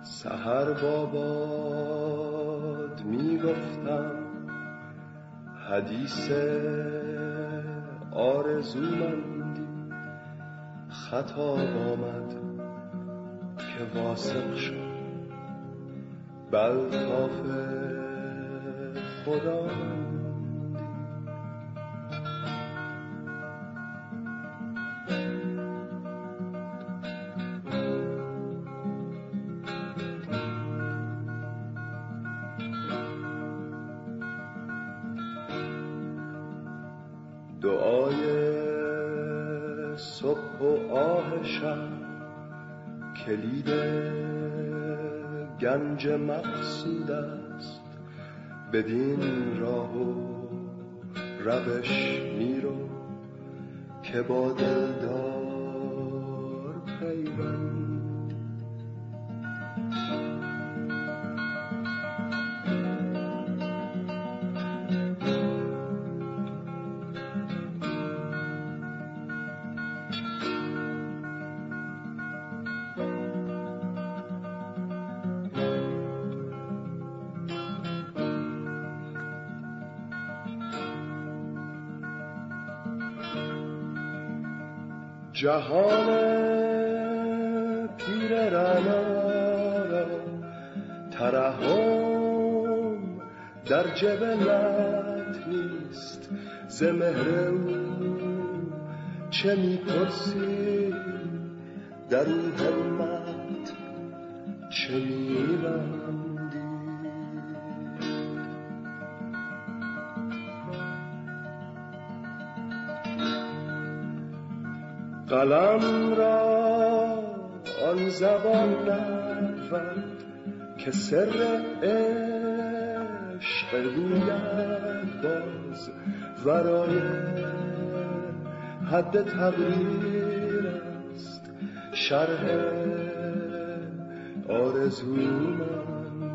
سحر با باد می گفتم حدیث آرزومندی، خطاب آمد که واثق شد بالطاف خداوندی. دعای صبح و آه شب کلید گنج مقصود است، بدین راه و روش میرو که با دلدار پیوند. جهان پیر رعنا را ترحم در جبلت نیست، ز مهر او چه می‌پرسی، در این همت چه می‌بندی؟ قلم را آن زبان نبود که سر عشق گوید باز، ورای حد تقریر است شرح آرزومندی.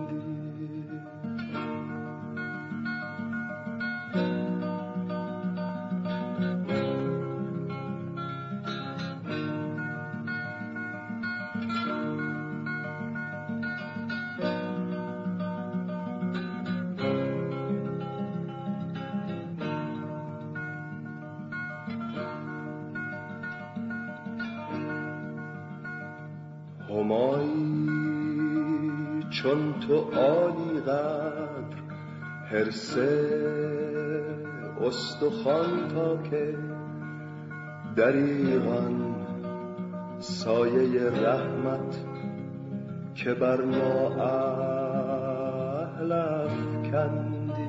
همایی چون تو عالی قدر، حرص استخوان تا که دریغان سایه رحمت که بر ما اهل افکندی.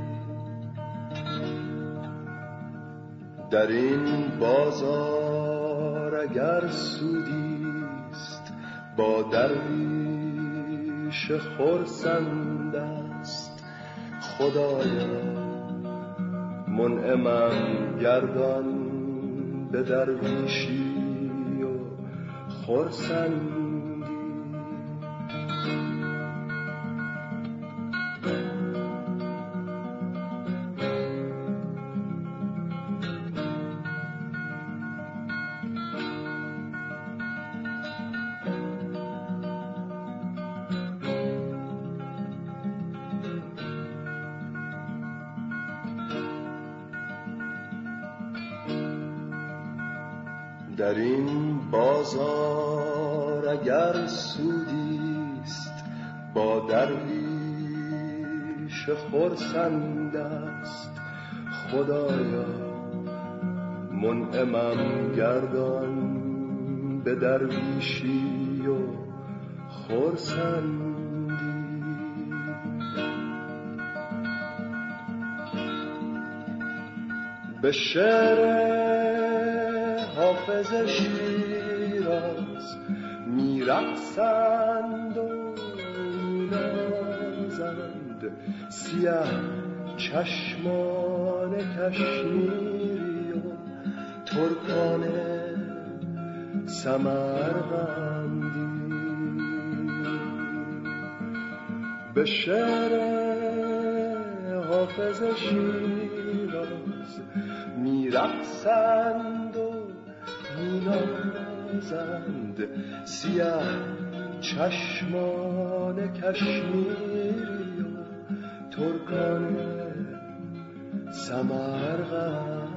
در این بازار اگر سودیست با درویش خرسند است، خدایا منعمم گردان به درویشی و خرسندی. در این بازار اگر سودیست با درویش خرسند است، خدایا منعمم گردان به درویشی و خرسندی. به شعر حافظ شیراز می‌رقصند و می‌نازند، سیه چشمان کشمیری و ترکان سمرقندی. به شعر حافظ شیراز می‌رقصند و می‌نازند، سیاه چشمان کشمیری و ترکان سمرقند